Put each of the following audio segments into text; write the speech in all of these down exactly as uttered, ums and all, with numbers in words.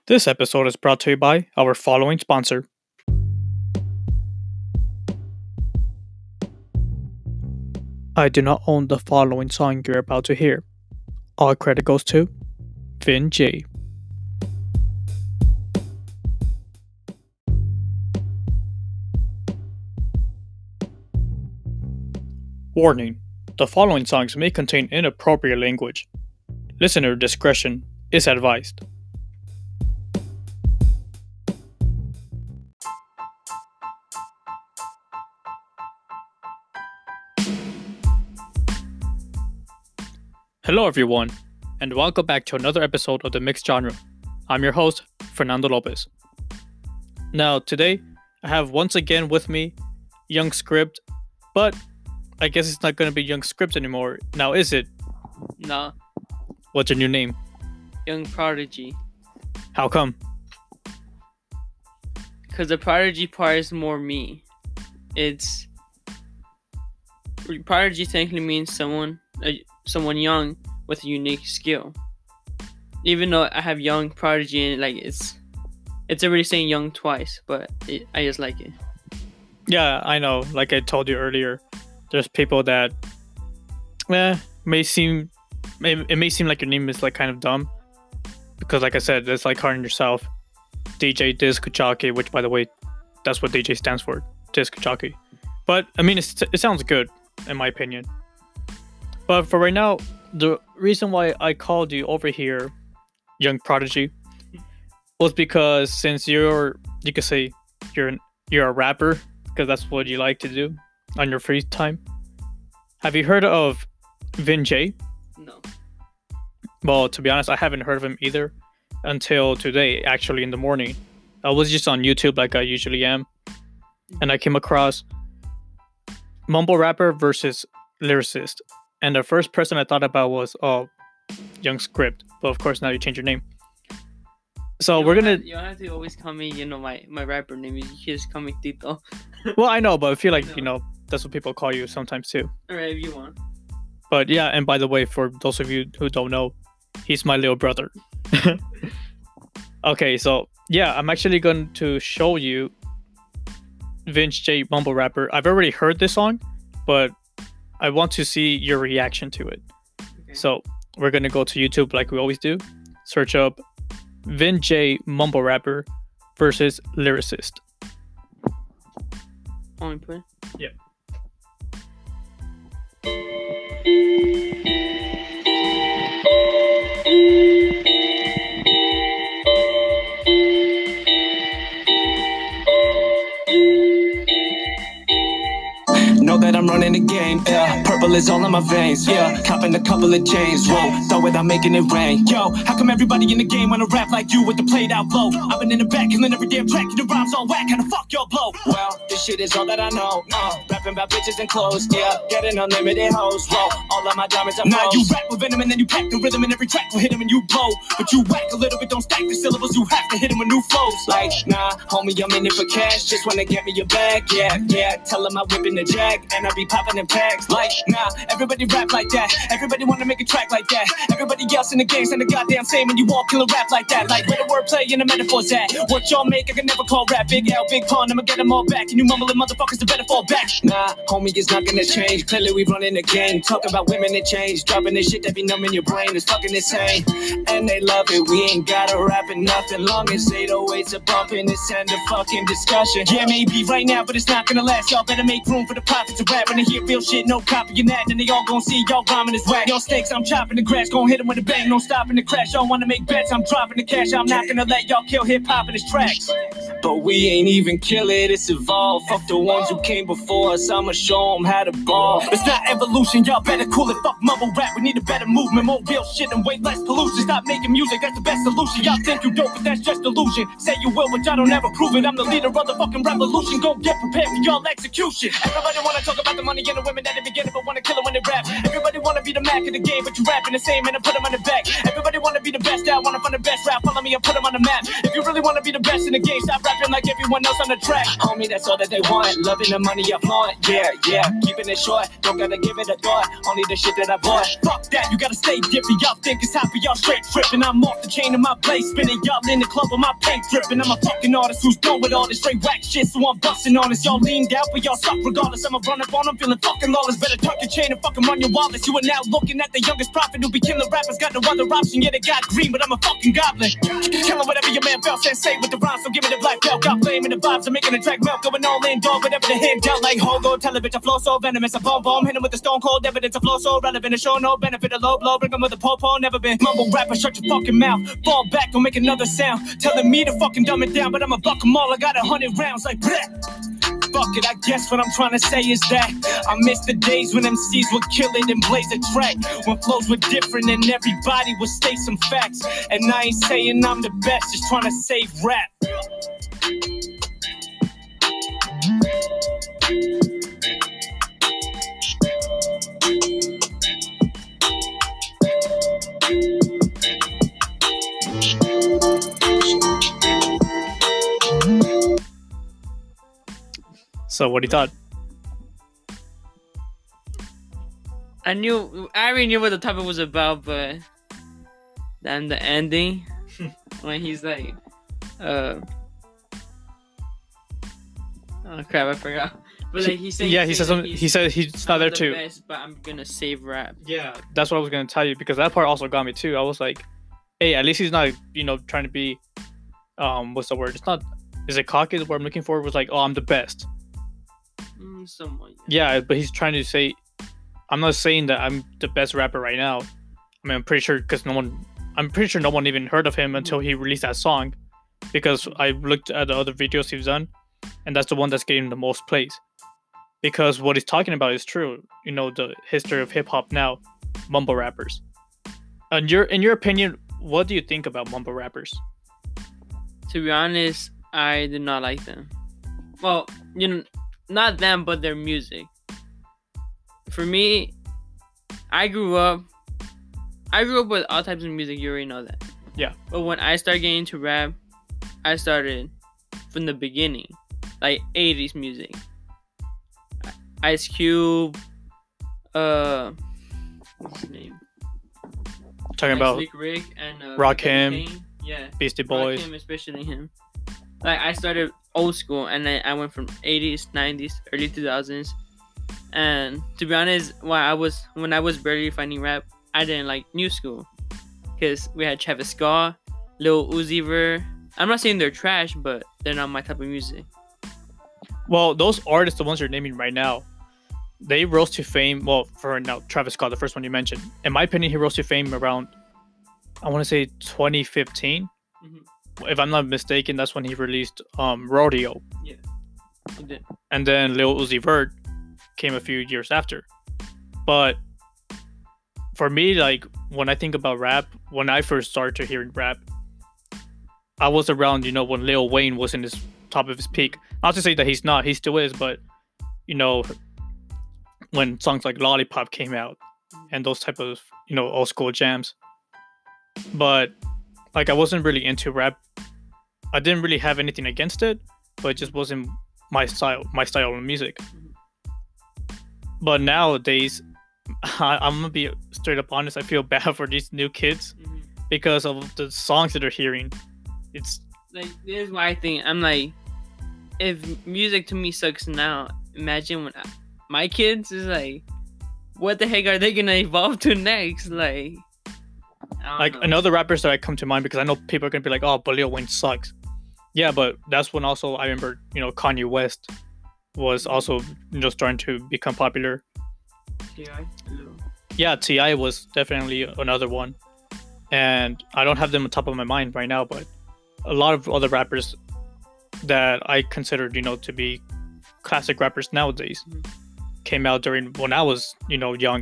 This episode is brought to you by our following sponsor. I do not own the following song you're about to hear. All credit goes to Vin J. Warning: the following songs may contain inappropriate language. Listener discretion is advised. Hello everyone, and welcome back to another episode of The Mixed Genre. I'm your host, Fernando Lopez. Now, today, I have once again with me Young Script, but I guess it's not going to be Young Script anymore. Now, is it? Nah, What's your new name? Young Prodigy. How come? Because the Prodigy part is more me. It's... Prodigy technically means someone... Uh, someone young with a unique skill. Even though I have Young Prodigy and like it's it's already saying young twice, but it, I just like it. Yeah, I know. Like I told you earlier, there's people that eh, may seem it, it may seem like your name is like kind of dumb because, like I said, it's like calling yourself D J Disc Jockey, which, by the way, that's what D J stands for, Disc Jockey. But I mean, it's, it sounds good in my opinion. But for right now, the reason why I called you over here, Young Prodigy, was because since you're, you could say you're an, you're a rapper, because that's what you like to do on your free time. Have you heard of Vin J? No. Well, to be honest, I haven't heard of him either until today, actually in the morning. I was just on YouTube like I usually am, and I came across mumble rapper versus lyricist. And the first person I thought about was, oh, Young Script. But of course, now you change your name. So you we're gonna. Have, you don't have to always call me, you know, my, my rapper name. You can just call me Tito. Well, I know, but I feel like, No. you know, that's what people call you sometimes too. Alright, if you want. But yeah, and by the way, for those of you who don't know, he's my little brother. Okay, so yeah, I'm actually going to show you Vince J Mumble Rapper. I've already heard this song, but I want to see your reaction to it. Okay. So we're gonna go to YouTube like we always do. Search up Vin J Mumble Rapper versus lyricist. Only play? Yeah. Know that I'm running the game, yeah. Purple is all in my veins, yeah. Copping a couple of chains, whoa. Throw it, I'm making it rain. Yo, how come everybody in the game wanna rap like you with the played out flow? I've been in the back, killing every damn track, and the rhymes all whack, how the fuck y'all blow? Well, this shit is all that I know, uh. Rapping about bitches and clothes, yeah. Getting unlimited hoes, whoa. All of my diamonds are now you rap with venom and then you pack the rhythm, and every track will hit them and you blow. But you whack a little bit, don't stack the syllables, you have to hit them with new flows. Like, nah, homie, I'm in it for cash, just wanna get me a bag, yeah, yeah. Tell them I'm whipping the jag, and I be popping in packs. Like, nah, everybody rap like that. Everybody wanna make a track like that. Everybody else in the game saying the goddamn same, and you all kill a rap like that. Like, where the wordplay and the metaphors at? What y'all make, I can never call rap. Big L, big pun, I'ma get them all back. And you mumbling motherfuckers, the better fall back. Nah, homie, it's not gonna change. Clearly we running the game. Talk about women that change. Dropping this shit that be numbing your brain. It's fucking insane. And they love it. We ain't gotta rap it nothing. Long as eight oh eights are bumping, it's end of fucking discussion. Yeah, maybe right now, but it's not gonna last. Y'all better make room for the prophets of rap. When they hear real shit, no copying that, and they all gon' see y'all rhyming is whack. Y'all snakes, I'm chopping the grass, gon' hit them with a bang, no stopping the crash. Y'all wanna make bets, I'm dropping the cash. I'm not gonna let y'all kill hip-hop in this tracks. But we ain't even kill it, it's evolved. Fuck the ones who came before us, I'ma show them how to ball. It's not evolution, y'all better cool it. Fuck mumble rap, we need a better movement, more real shit and way less pollution. Stop making music, that's the best solution. Y'all think you dope, but that's just illusion. Say you will, but y'all don't ever prove it. I'm the leader of the fucking revolution, go get prepared for y'all execution. Everybody wanna talk about the money and the women that they beginning, but wanna kill it when they rap. Everybody wanna be the Mac of the game, but you rapping the same, and I put them on the back. Everybody wanna be the best, I wanna find the best rap. Follow me and put them on the map. If you really wanna be the best in the game, stop rapping rapping like everyone else on the track. Homie, that's all that they want. Loving the money I flaunt. Yeah, yeah, keeping it short. Don't gotta give it a thought. Only the shit that I bought. Fuck that, you gotta stay different. Y'all think it's happy, y'all straight tripping. I'm off the chain of my blade spinning. Y'all in the club with my paint dripping. I'm a fucking artist who's done with all this straight whack shit, so I'm busting on this. Y'all leaned out, but y'all suck regardless. I'ma run up on them, feeling fucking lawless. Better tuck your chain and fucking run your wallets. You are now looking at the youngest prophet who be killing rappers. Got no other option, yeah, they got green, but I'm a fucking goblin. Killing whatever your man felt, sensei with the rhymes, so give me the black belt. Got flame in the vibes, I'm making a track melt. Going all in, dog, whatever the hand dealt. Like Hogo, tell a bitch I flow so venomous. I boom boom, hit him with the stone cold evidence. I flow so relevant, to show no benefit. A low blow, bring him with a po-po, never been mumble rapper. Shut your fucking mouth, fall back, don't make another sound. Telling me to fucking dumb it down, but I'ma buck them all. I got a hundred rounds, like bleh. Fuck it, I guess what I'm trying to say is that I miss the days when M Cs would kill it and blaze a track. When flows were different and everybody would state some facts. And I ain't saying I'm the best, just trying to save rap. So what do you thought? I knew, I already knew what the topic was about, but then the ending, when he's like, uh, oh crap, I forgot. But like he said, yeah, he said something. He said he's not there too. Best, but I'm gonna save rap. Yeah, that's what I was gonna tell you, because that part also got me too. I was like, hey, at least he's not, you know, trying to be, um, what's the word? It's not, is it cocky? What I'm looking for was like, oh, I'm the best. Mm, somewhat. Yeah. yeah, but he's trying to say, I'm not saying that I'm the best rapper right now. I mean, I'm pretty sure because no one, I'm pretty sure no one even heard of him until he released that song, because I looked at the other videos he's done, and that's the one that's getting the most plays. Because what he's talking about is true. You know, the history of hip hop now, mumble rappers. And your, in your opinion, what do you think about mumble rappers? To be honest, I did not like them. Well, you know, not them, but their music. For me, I grew up, I grew up with all types of music. You already know that. Yeah. But when I started getting into rap, I started from the beginning, like eighties music. Ice Cube, uh, what's his name? Talking like about Slick Rick and uh, Rakim, yeah, Beastie Boys. Rakim, especially him. Like I started old school, and then I went from eighties, nineties, early two thousands. And to be honest, when I was when I was barely finding rap, I didn't like new school, because we had Travis Scott, Lil Uzi Vert. I'm not saying they're trash, but they're not my type of music. Well, those artists, the ones you're naming right now, they rose to fame. Well, for now, Travis Scott, the first one you mentioned. In my opinion, he rose to fame around, I want to say twenty fifteen. Mm-hmm. If I'm not mistaken, that's when he released um, Rodeo. Yeah, he did. And then Lil Uzi Vert came a few years after. But for me, like, when I think about rap, when I first started to hearing rap, I was around, you know, when Lil Wayne was in his top of his peak. Not to say that he's not, he still is, but, you know, when songs like Lollipop came out and those type of, you know, old school jams. But, like, I wasn't really into rap. I didn't really have anything against it, but it just wasn't my style, my style of music. But nowadays, I, I'm gonna be straight up honest, I feel bad for these new kids mm-hmm. because of the songs that they're hearing. It's like, this is why I think, I'm like, if music to me sucks now, imagine when I, my kids is like, what the heck are they gonna evolve to next? Like, like know. Another rappers that I come to mind, because I know people are gonna be like, oh, but Lil Wayne sucks. Yeah, but that's when also I remember, you know, Kanye West was also, you know, starting to become popular. T I Yeah, T I was definitely another one, and I don't have them on top of my mind right now, but a lot of other rappers that I considered, you know, to be classic rappers nowadays mm-hmm. came out during when I was, you know, young.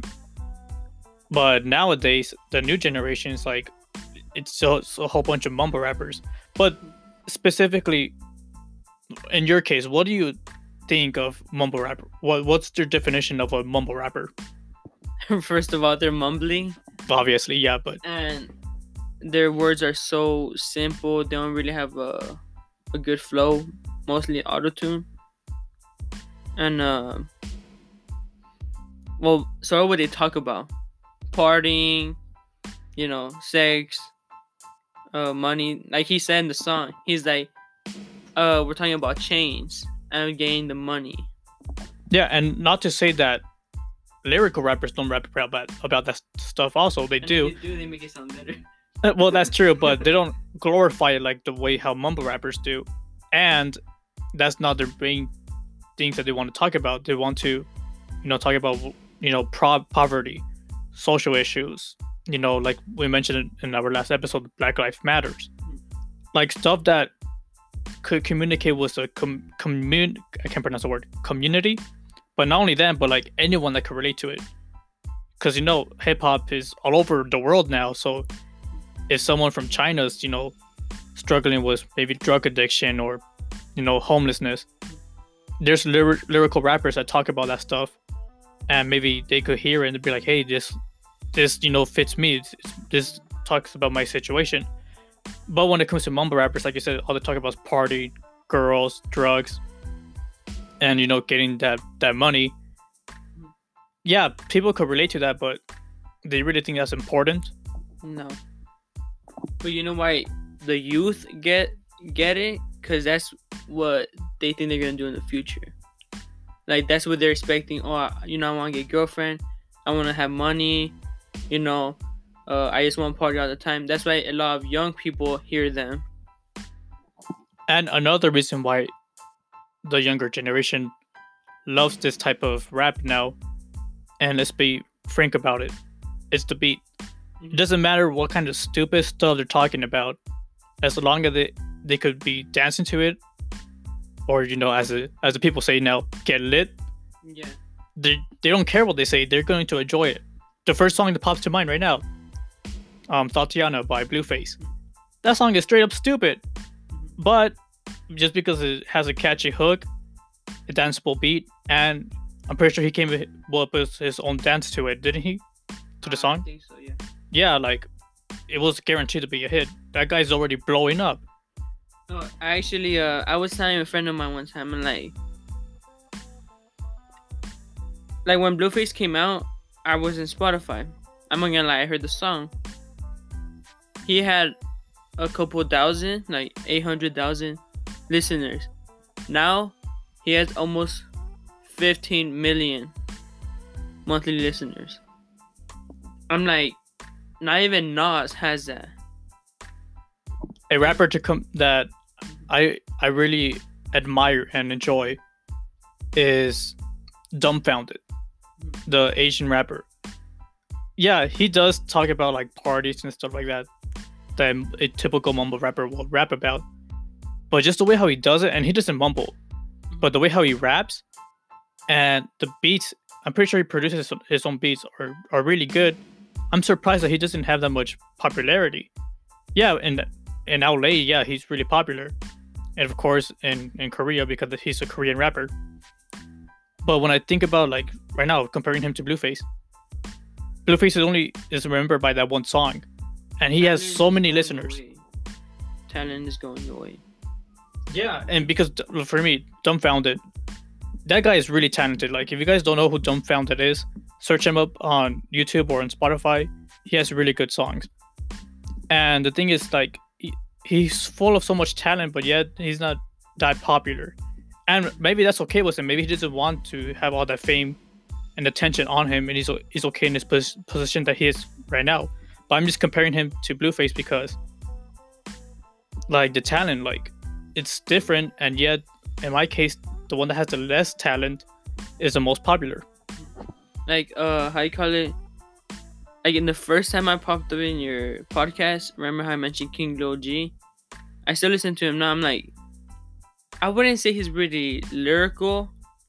But nowadays, the new generation is like, it's a, it's a whole bunch of mumble rappers. But specifically, in your case, what do you think of mumble rapper? What What's your definition of a mumble rapper? First of all, they're mumbling. Obviously, yeah, but and their words are so simple. They don't really have a a good flow, mostly auto-tune. And uh, well, so what they talk about? Partying, you know, sex, uh, money. Like he said in the song, he's like, uh, we're talking about chains and getting the money. Yeah, and not to say that lyrical rappers don't rap about about that stuff. Also, they And do. They do. They make it sound better. Uh, Well, that's true, but they don't glorify it like the way how mumble rappers do, and that's not their main things that they want to talk about. They want to, you know, talk about you know pro- poverty, social issues. You know, like we mentioned in our last episode, Black Lives Matters, like stuff that could communicate with a com- commun. I can't pronounce the word community, but not only that, but like anyone that could relate to it, because you know hip hop is all over the world now, so. If someone from China's, you know, struggling with maybe drug addiction or, you know, homelessness, there's lyr- lyrical rappers that talk about that stuff, and maybe they could hear it and be like, "Hey, this, this, you know, fits me. It's, it's, this talks about my situation." But when it comes to mumble rappers, like you said, all they talk about is party, girls, drugs, and you know, getting that that money. Yeah, people could relate to that, but they really think that's important. No. But you know why the youth get get it? Because that's what they think they're gonna do in the future. Like that's what they're expecting. Oh, I- you know, I want to get a girlfriend. I want to have money. You know, uh, I just want to party all the time. That's why a lot of young people hear them. And another reason why the younger generation loves this type of rap now, and let's be frank about it, it's the beat. It doesn't matter what kind of stupid stuff they're talking about, as long as they, they could be dancing to it, or you know, as a, as the people say now, get lit. Yeah. They they don't care what they say. They're going to enjoy it. The first song that pops to mind right now, um, Tatiana by Blueface. That song is straight up stupid, but just because it has a catchy hook, a danceable beat, and I'm pretty sure he came up with his own dance to it, didn't he? To the Uh, song? I think so. Yeah. Yeah, like it was guaranteed to be a hit. That guy's already blowing up. No, I actually, uh, I was telling a friend of mine one time, and like, like when Blueface came out, I was in Spotify. I'm not gonna lie, I heard the song. He had a couple thousand, like eight hundred thousand listeners. Now he has almost fifteen million monthly listeners. I'm like, not even Nas has that. A rapper to come that I I really admire and enjoy is Dumbfounded, the Asian rapper. Yeah, he does talk about like parties and stuff like that that a typical mumble rapper will rap about. But just the way how he does it, and he doesn't mumble, but the way how he raps and the beats, I'm pretty sure he produces his own beats are, are really good. I'm surprised that he doesn't have that much popularity. Yeah, in in L A, yeah, he's really popular, and of course in in Korea because he's a Korean rapper. But when I think about like right now comparing him to Blueface, Blueface is only is remembered by that one song, and he has so many listeners. Talent is going away. Yeah, and because for me, Dumbfounded, that guy is really talented. Like if you guys don't know who Dumbfounded is, search him up on YouTube or on Spotify. He has really good songs. And the thing is, like, he, he's full of so much talent, but yet he's not that popular. And maybe that's okay with him. Maybe he doesn't want to have all that fame and attention on him, and he's he's okay in his pos- position that he is right now. But I'm just comparing him to Blueface because, like, the talent, like, it's different, and yet, in my case, the one that has the less talent is the most popular. Like, uh, how you call it? Like, in the first time I popped up in your podcast, remember how I mentioned King Lil G? I still listen to him now. I'm like, I wouldn't say he's really lyrical,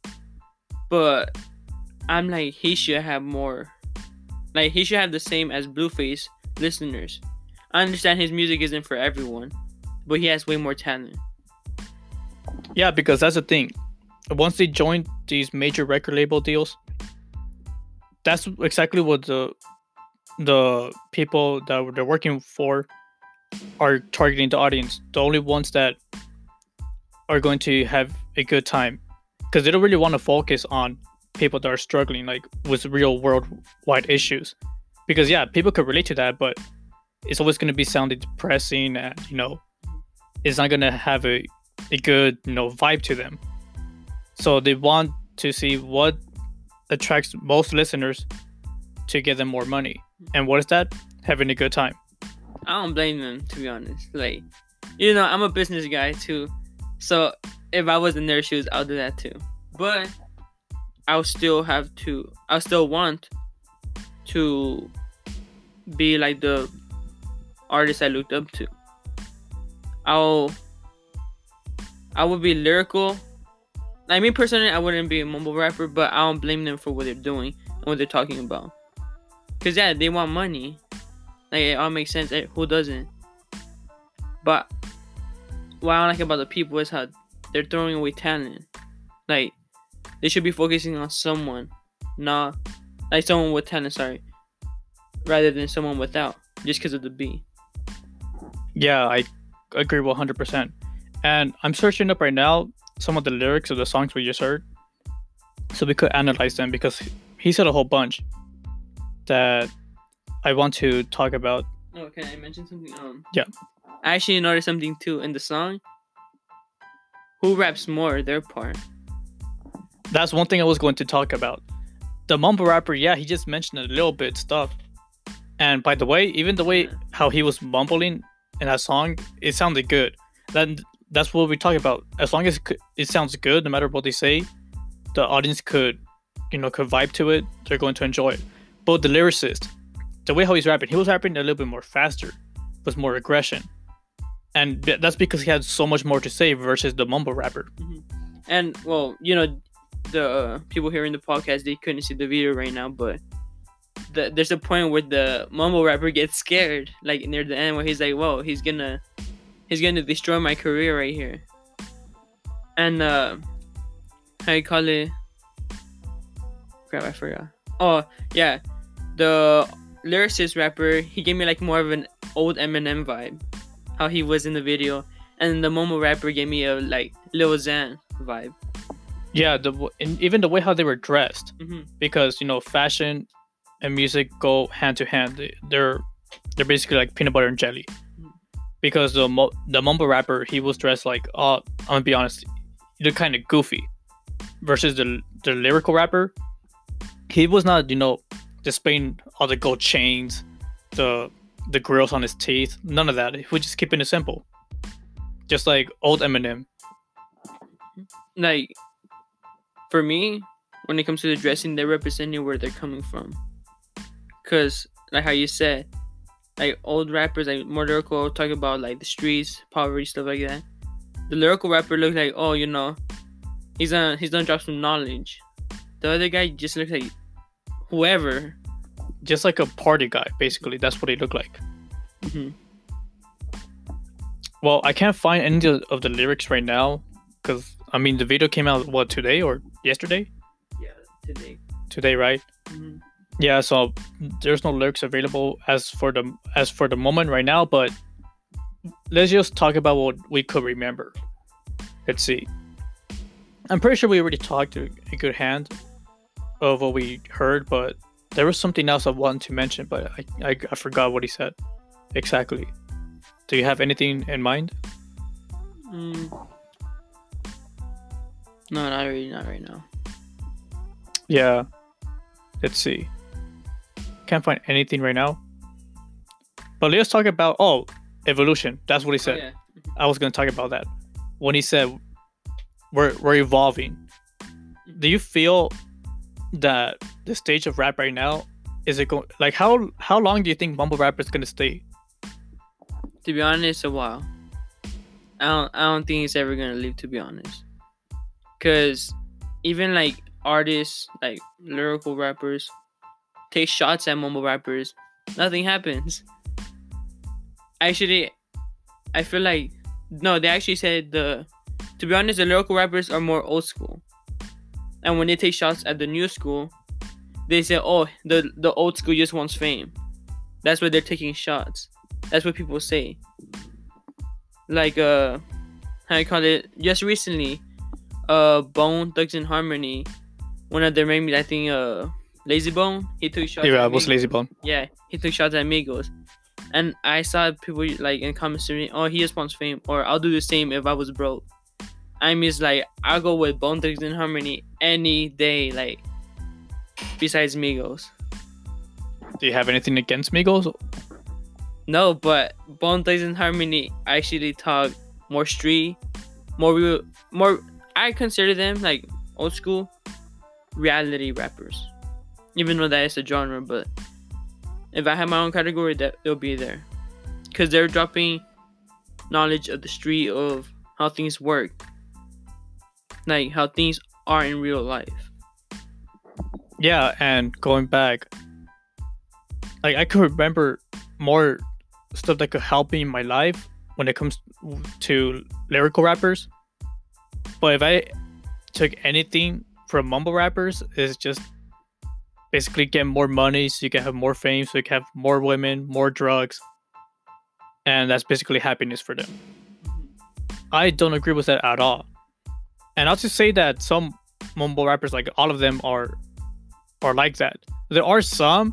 but I'm like, he should have more. Like, he should have the same as Blueface listeners. I understand his music isn't for everyone, but he has way more talent. Yeah, because that's the thing. Once they join these major record label deals, that's exactly what the the people that they're working for are targeting the audience. The only ones that are going to have a good time because they don't really want to focus on people that are struggling like with real worldwide issues. Because yeah, people could relate to that, but it's always going to be sounding depressing, and you know, it's not going to have a a good you know vibe to them. So they want to see what attracts most listeners to get them more money. And what is that? Having a good time. I don't blame them, to be honest. Like, you know, I'm a business guy too, so if I was in their shoes, I'll do that too. But I'll still have to. I'll still want to be like the artist I looked up to. I'll. I would be lyrical. I mean, personally, I wouldn't be a mumble rapper, but I don't blame them for what they're doing and what they're talking about. Cause yeah, they want money. Like, it all makes sense. Who doesn't? But what I don't like about the people is how they're throwing away talent. Like, they should be focusing on someone, not like someone with talent. Sorry, rather than someone without, just because of the beat. Yeah, I agree one hundred percent. And I'm searching up right now some of the lyrics of the songs we just heard, so we could analyze them, because he said a whole bunch that I want to talk about. Oh, can I mention something? Um, yeah. I actually noticed something too in the song. Who raps more, their part? That's one thing I was going to talk about. The mumble rapper, yeah, he just mentioned a little bit stuff. And by the way, even the way how he was mumbling in that song, it sounded good. Then that's what we talk about. As long as it sounds good, no matter what they say, the audience could, you know, could vibe to it. They're going to enjoy it. But the lyricist, the way how he's rapping, he was rapping a little bit more faster, with more aggression. And that's because he had so much more to say versus the mumble rapper. Mm-hmm. And, well, you know, the uh, people hearing the podcast, they couldn't see the video right now, but the, there's a point where the mumble rapper gets scared, like near the end, where he's like, whoa, he's gonna he's gonna destroy my career right here. And uh how you call it, crap, I forgot. Oh yeah, the lyricist rapper, he gave me like more of an old Eminem vibe, how he was in the video. And the mumble rapper gave me a like Lil Xan vibe. Yeah, the and even the way how they were dressed, mm-hmm. because you know fashion and music go hand to hand. They're they're basically like peanut butter and jelly. Mm-hmm. Because the the mumble rapper, he was dressed like, uh, I'm gonna be honest, he looked kind of goofy. Versus the the lyrical rapper, he was not, you know, displaying all the gold chains, the the grills on his teeth, none of that. He was just keeping it simple, just like old Eminem. Like, for me, when it comes to the dressing, they're representing where they're coming from. Cause like how you said, like old rappers, like more lyrical, talk about like the streets, poverty, stuff like that. The lyrical rapper looks like, oh, you know, he's on he's gonna drop some knowledge. The other guy just looks like whoever, just like a party guy. Basically, that's what he looked like. Mm-hmm. Well, I can't find any of the lyrics right now, because I mean the video came out what, today or yesterday? Yeah, today. Today, right? Mm-hmm. Yeah, so there's no lyrics available as for the as for the moment right now, but let's just talk about what we could remember. Let's see. I'm pretty sure we already talked a, a good hand of what we heard, but there was something else I wanted to mention, but I, I, I forgot what he said exactly. Do you have anything in mind? Mm. No, not really, not right now. Yeah. Let's see. Can't find anything right now. But let's talk about, oh, evolution. That's what he said. Oh, yeah. I was going to talk about that. When he said we're we're evolving. Do you feel that the stage of rap right now, is it going, like how how long do you think mumble rap is going to stay? To be honest, a while. I don't I don't think it's ever going to leave, to be honest. Cuz even like artists, like lyrical rappers, take shots at mumble rappers, nothing happens. Actually, I feel like, no, they actually said the, to be honest, the lyrical rappers are more old school. And when they take shots at the new school, they say, oh, the, the old school just wants fame. That's why they're taking shots. That's what people say. Like, uh, how you call it, just recently, uh, Bone Thugs and Harmony, one of their main, I think, uh, Lazy Bone, he took shots. Yeah, at it was Migos. Lazy Bone. Yeah, he took shots at Migos, and I saw people like in comments saying, "Oh, he just wants fame," or "I'll do the same if I was broke." I mean, it's like I'll go with Bone Thugs and Harmony any day, like besides Migos. Do you have anything against Migos? No, but Bone Thugs and Harmony actually talk more street, more real, more. I consider them like old school reality rappers, even though that is a genre. But if I have my own category, that it'll be there, because they're dropping knowledge of the street, of how things work, like how things are in real life. Yeah, and going back, like I could remember more stuff that could help me in my life when it comes to lyrical rappers. But if I took anything from mumble rappers, it's just basically get more money so you can have more fame, so you can have more women, more drugs, and that's basically happiness for them. I don't agree with that at all. And I'll just say that some mumble rappers, like all of them, are are like that. There are some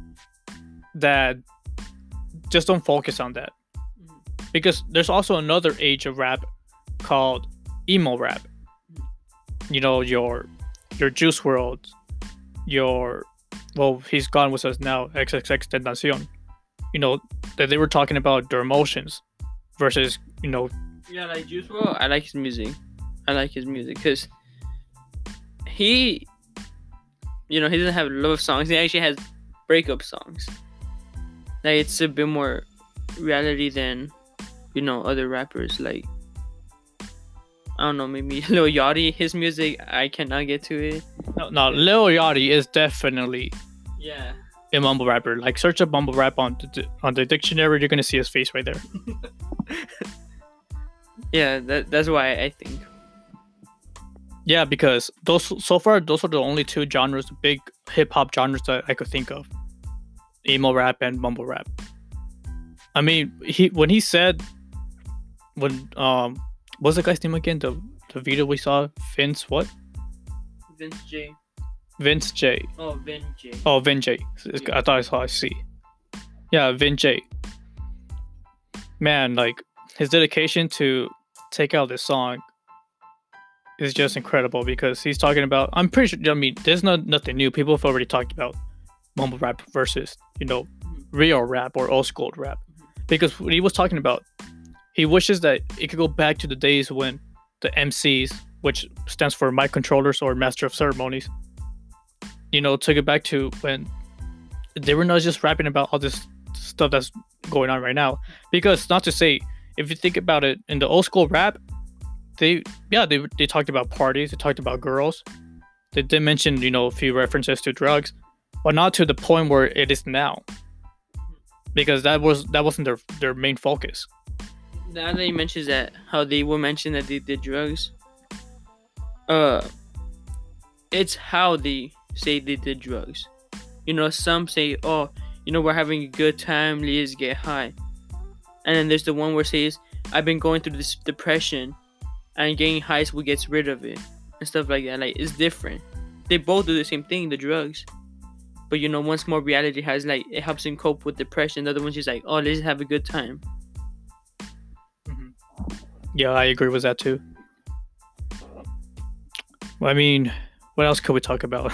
that just don't focus on that, because there's also another age of rap called emo rap. You know, your your Juice world, your well, he's gone with us now, X X X Tentacion. You know, that they were talking about their emotions versus, you know, Yeah, like Juice world, I like his music. I like his music because he, you know, he doesn't have love songs. He actually has breakup songs. Like, it's a bit more reality than, you know, other rappers. Like, I don't know, maybe Lil Yachty, his music, I cannot get to it. no, no Lil Yachty is definitely Yeah. a mumble rapper. Like, search up mumble rap on the, on the dictionary, you're gonna see his face right there. Yeah, that that's why I think. Yeah, because those so far those are the only two genres, big hip hop genres that I could think of: emo rap and mumble rap. I mean, he when he said when um what's the guy's name again? The the video we saw, Vince what? Vince J. Vince J. Oh, Vin J. Oh, Vin J. I thought I saw I see. Yeah, Vin J. Man, like his dedication to take out this song is just incredible, because he's talking about, I'm pretty sure, I mean, there's not nothing new. People have already talked about mumble rap versus, you know, real rap or old school rap. Because what he was talking about, he wishes that it could go back to the days when the M Cs, which stands for mic controllers or master of ceremonies, you know, took it back to when they were not just rapping about all this stuff that's going on right now. Because, not to say, if you think about it, in the old school rap, they yeah they they talked about parties, they talked about girls, they did mention, you know, a few references to drugs, but not to the point where it is now, because that was that wasn't their their main focus. Now that he mentions that, how they will mention that they did drugs, uh, it's how they say they did drugs. You know, some say, oh, you know, we're having a good time, let's get high. And then there's the one where it says, I've been going through this depression, and getting high will get rid of it, and stuff like that. Like, it's different. They both do the same thing, the drugs. But, you know, one's more reality has, like, it helps him cope with depression. The other one's just like, oh, let's have a good time. Mm-hmm. Yeah, I agree with that too. Well, I mean, what else could we talk about?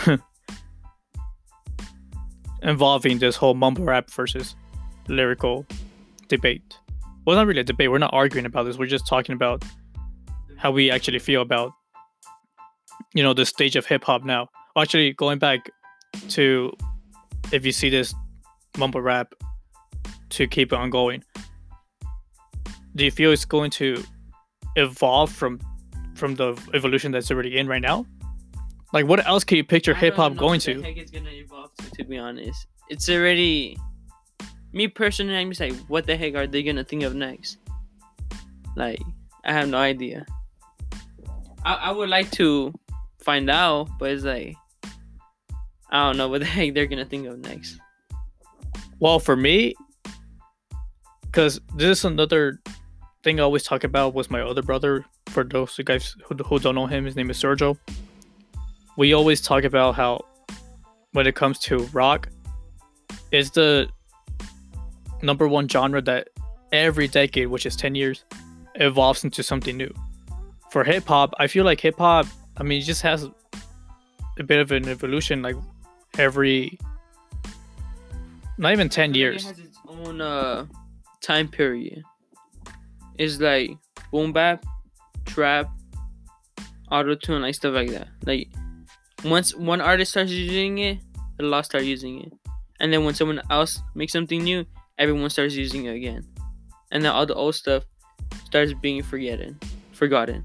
Involving this whole mumble rap versus lyrical debate. Well, not really a debate. We're not arguing about this. We're just talking about how we actually feel about, you know, the stage of hip hop now. Actually, going back to, if you see this mumble rap to keep it ongoing, do you feel it's going to evolve from from the evolution that's already in right now? Like, what else can you picture hip hop going to? I think it's gonna evolve to, to be honest. It's already, me personally, I'm just like, what the heck are they gonna think of next? Like, I have no idea. I, I would like to find out, but it's like, I don't know what the heck they're gonna think of next. Well, for me, because this is another thing I always talk about was my other brother. For those guys who, who don't know him, his name is Sergio. We always talk about how when it comes to rock, it's the number one genre that every decade, which is ten years, evolves into something new. For hip hop, I feel like hip hop, I mean, it just has a bit of an evolution, like every, not even ten years. It has its own uh, time period. It's like boom bap, trap, auto tune, like stuff like that. Like once one artist starts using it, the lot start using it, and then when someone else makes something new, everyone starts using it again, and then all the old stuff starts being forgotten. Forgotten.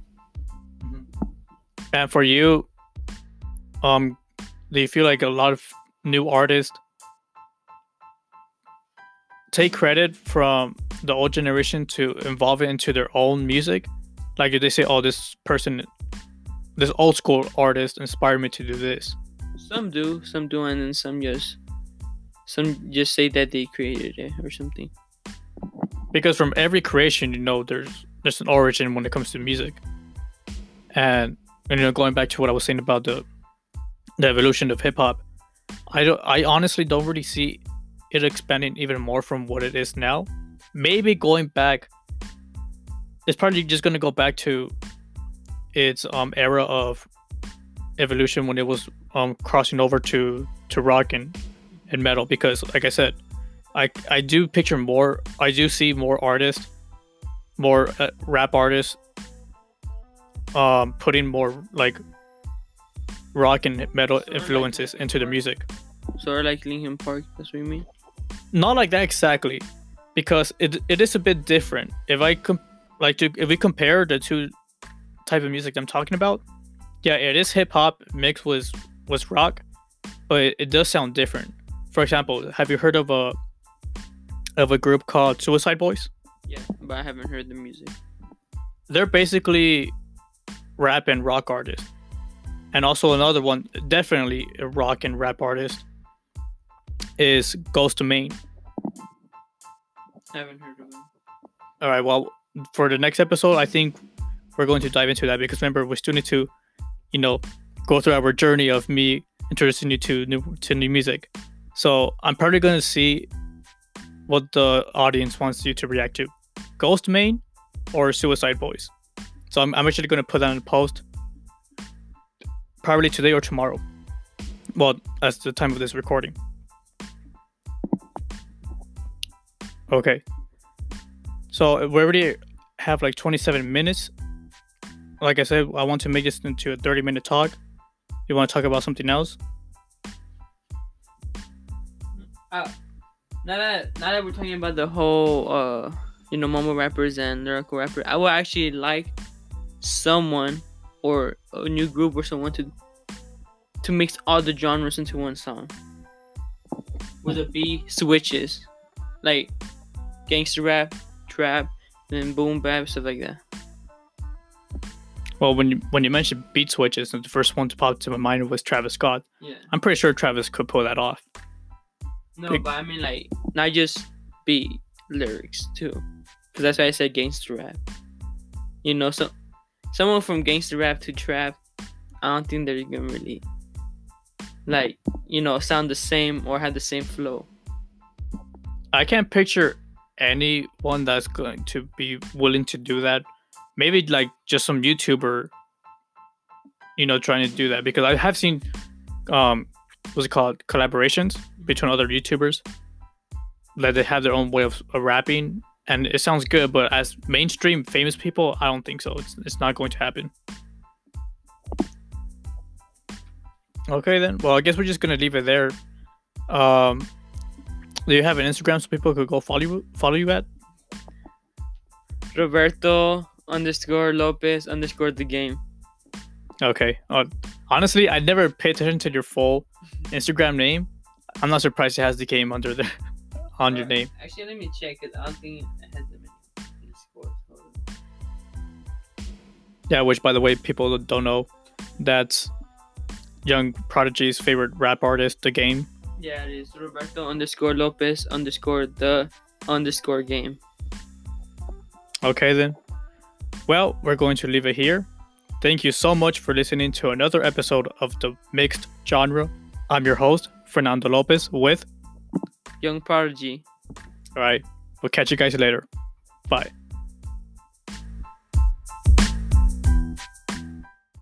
And for you, um, do you feel like a lot of new artists take credit from the old generation to involve it into their own music? Like, if they say, "Oh, this person, this old school artist inspired me to do this." Some do, some do, and then some just, some just say that they created it or something. Because from every creation, you know, there's there's an origin when it comes to music, and, and you know, going back to what I was saying about the the evolution of hip hop, I don't, I honestly don't really see it expanding even more from what it is now. Maybe going back, it's probably just going to go back to its um era of evolution when it was um crossing over to to rock and and metal. Because like I said, I I do picture more, I do see more artists, more uh, rap artists, um putting more like rock and metal Sort of influences like into the music. Sort of like Linkin Park. That's what you mean? Not like that exactly, because it it is a bit different. If I com- like to if we compare the two type of music I'm talking about, yeah, it is hip hop mixed with with rock, but it, it does sound different. For example, have you heard of a of a group called Suicide Boys? Yeah, but I haven't heard the music. They're basically rap and rock artists. And also another one, definitely a rock and rap artist, is Ghost Domain. I haven't heard of them. All right, well, for the next episode, I think we're going to dive into that, because remember, we still need to, you know, go through our journey of me introducing you to new to new music. So I'm probably going to see what the audience wants you to react to, Ghost Domain or Suicide Boys. So I'm, I'm actually going to put that in a post, probably today or tomorrow. Well, that's the time of this recording. Okay. So we already have like twenty-seven minutes. Like I said, I want to make this into a thirty minute talk. You want to talk about something else? Uh, now that now that we're talking about the whole, uh, you know, mumble rappers and lyrical rapper, I would actually like someone or a new group or someone to to mix all the genres into one song. With a beat switches, like gangster rap, trap, and boom bap, stuff like that. Well, when you when you mentioned beat switches, the first one to pop to my mind was Travis Scott. Yeah. I'm pretty sure Travis could pull that off. No, Big- but I mean like not just beat, lyrics too, because that's why I said gangster rap. You know, so someone from gangster rap to trap, I don't think they're gonna really like, you know, sound the same or have the same flow. I can't picture anyone that's going to be willing to do that. Maybe like just some YouTuber, you know, trying to do that, because I have seen um what's it called, collaborations between other YouTubers that they have their own way of, of rapping, and it sounds good, but as mainstream famous people, I don't think so. It's it's not going to happen. Okay then. Well, I guess we're just gonna leave it there. Um, do you have an Instagram so people could go follow you follow you at? Roberto underscore Lopez underscore the game. Okay. Uh, honestly, I never paid attention to your full Instagram name. I'm not surprised it has the game under there on your name. Actually, let me check it. I don't think it has the underscore. Yeah, which by the way, people don't know, that's Young Prodigy's favorite rap artist, The Game. Yeah, it is Roberto underscore Lopez underscore the underscore game. Okay, then. Well, we're going to leave it here. Thank you so much for listening to another episode of The Mixed Genre. I'm your host, Fernando Lopez, with Young Prodigy. All right. We'll catch you guys later. Bye.